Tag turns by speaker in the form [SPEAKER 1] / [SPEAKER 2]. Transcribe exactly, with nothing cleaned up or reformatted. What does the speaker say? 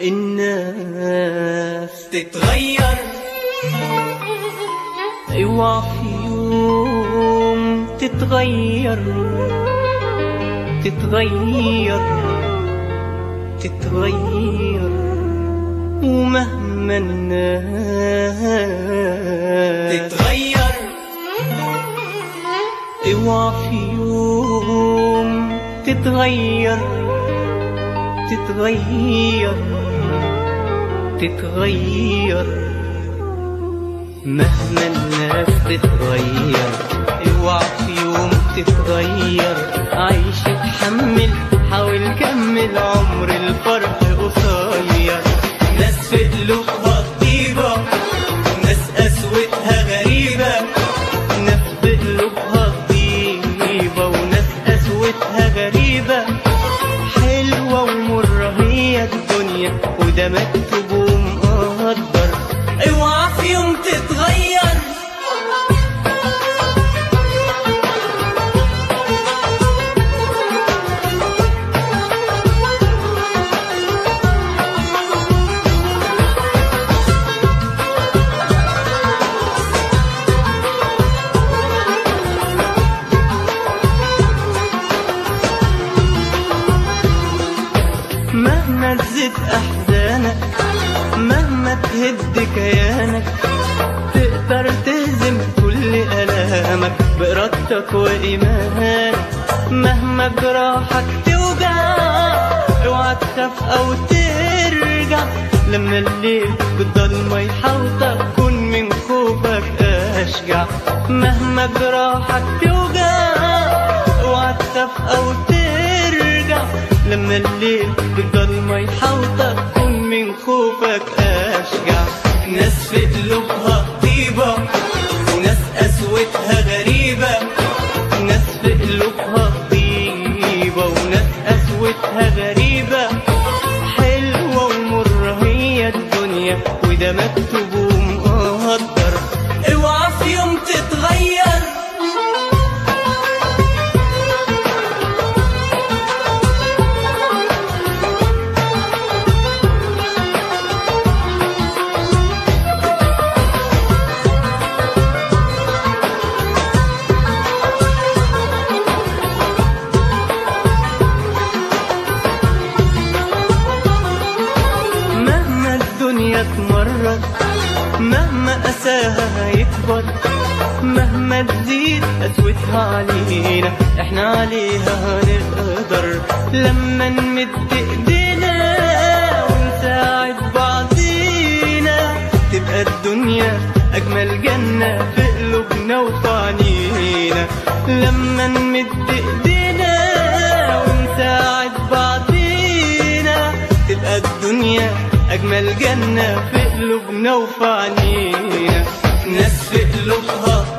[SPEAKER 1] الناس تتغير، اوعى في يوم تتغير تتغير تتغير، ومهما الناس تتغير، اوعى في يوم تتغير تتغير تتغير، مهما الناس تتغير، اوعى في يوم تتغير، عيش اتحمل حاول كمل، عمر الفرح قصير. ناس في قلوبها طيبة وناس قسوتها غريبة، ناس في قلوبها طيبة وناس قسوتها غريبة، حلوة ومرة هي الدنيا وده مكتوب ومقدر، اوعى في يوم تتغير. مهما تزيد أحزانك، مهما تهد كيانك، تقدر تهزم كل ألامك بإرادتك وإيمانك. مهما جراحك توجع، اوعى تخاف أو ترجع، لما الليل بالضلمة يحوطك كن من خوفك أشجع. مهما جراحك توجع، اوعى تخاف أو ترجع، لما الليل بالضلمة يحوطك كن من خوفك أشجع. ناس في قلوبها طيبة وناس قسوتها غريبة، ناس في قلوبها طيبة وناس قسوتها غريبة، حلوة ومرة هي الدنيا وده مكتوب ومقدر، اوعى في يوم تتغير. الدنيا تمرد، مهما قساها هيكبر، مهما تزيد قسوتها علينا احنا عليها هنقدر، لما نمد ايدينا ونساعد بعضينا، تبقى الدنيا اجمل جنة في قلوبنا وفي عنينا. لما نمد ايدينا ونساعد بعضينا، تبقى الدنيا أجمل جنة في قلوبنا وفي عنينا. ناس في قلوبها